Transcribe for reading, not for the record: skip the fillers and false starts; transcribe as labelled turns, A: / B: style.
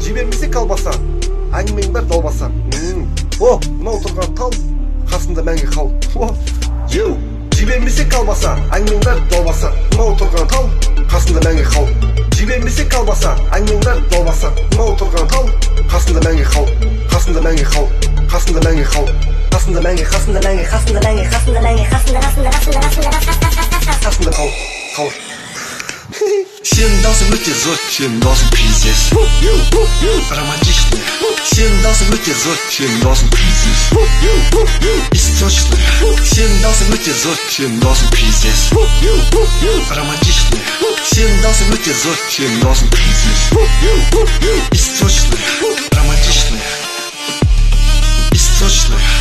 A: жібермесе колбаса, әңгімең бар далбаса. О, мынау тұрған тал, қасында мәңгі қал. Жібермесе колбаса, әңгімең бар далбаса. Мынау тұрған тал, қасында мәңгі қал. Жібермесе колбаса, әңгімең бар далбаса. Мынау тұрған тал, қасында мәңгі қал. Қасында мәңгі қал. Қасында мәңгі қал. Қасында мәңгі, қасында мәңгі, қасында мәңгі, қасында мәңгі, қасында қал, қал.
B: Сенің даусың өте зор, сенің даусың пиздец. Романтичный. Сенің даусың өте зор, сенің даусың пиздец. Источный. Сенің даусың өте зор, сенің даусың пиздец. Романтичный. Сенің даусың өте зор, сенің даусың пиздец. Источный. Романтичный. Источный.